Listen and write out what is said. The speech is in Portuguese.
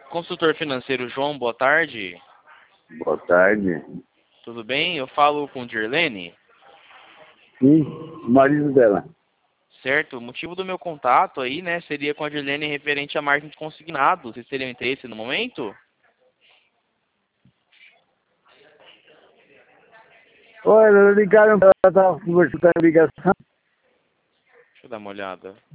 Consultor financeiro João, boa tarde. Boa tarde. Tudo bem? Eu falo com Dirlene. Sim, o marido dela. Certo. O motivo do meu contato aí, né, seria com a Dirlene referente a marketing consignado. Vocês teriam interesse no momento? Olha, ligaram para ela, estava conversando com a ligação. Deixa eu dar uma olhada.